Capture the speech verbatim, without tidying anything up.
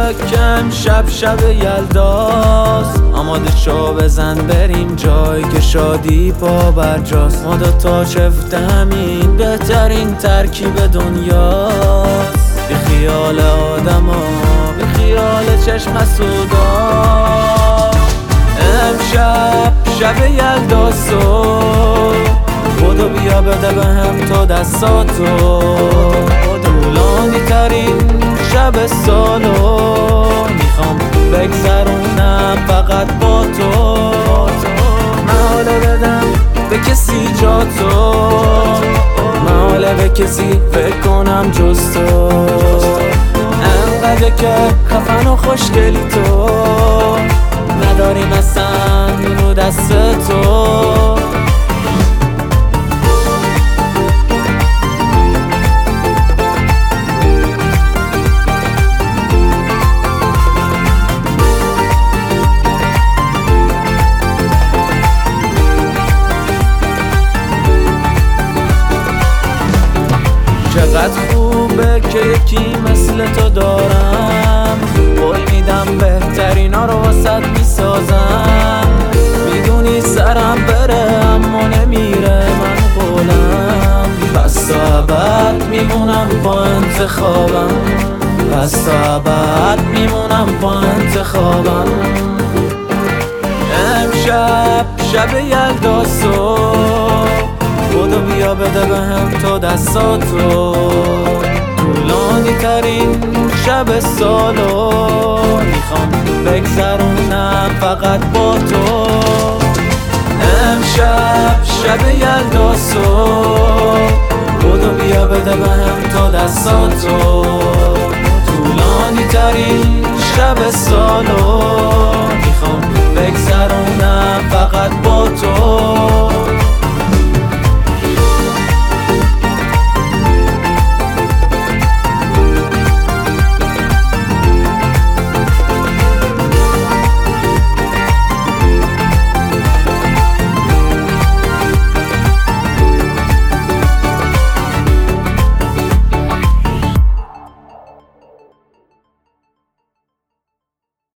که امشب شب یلداست، آماده شو بزن بریم جایی که شادی پا برجاست. ما دوتا چفت همین بهترین ترکیب دنیاست، بی خیال آدم ها بی خیال چشم حسودا. امشب شب یلداستو بودو بیا بده به هم تو دستاتو، طولانی ترین شب سالو میخوام بگذرونم فقط با تو. محاله بدم به کسی جا تو، محاله به کسی فکر کنم جز تو. انقدر که خفن و خوشگلی تو، نداریم اصلا رو دست تو. چقدر خوبه که یکی مثل تو دارم، قول میدم بهترینا رو واسط میسازم. میدونی سرم بره اما نمیره من قولم، پس تا ابد میمونم با انتخابم، پس تا ابد میمونم با انتخابم. امشب شب یلداستو بودو بیا بده به هم تو دستاتو، طولانی ترین شب سالو میخوام بگذرونم فقط با تو. امشب شب یلداستو بودو بیا بده به هم تو دستاتو،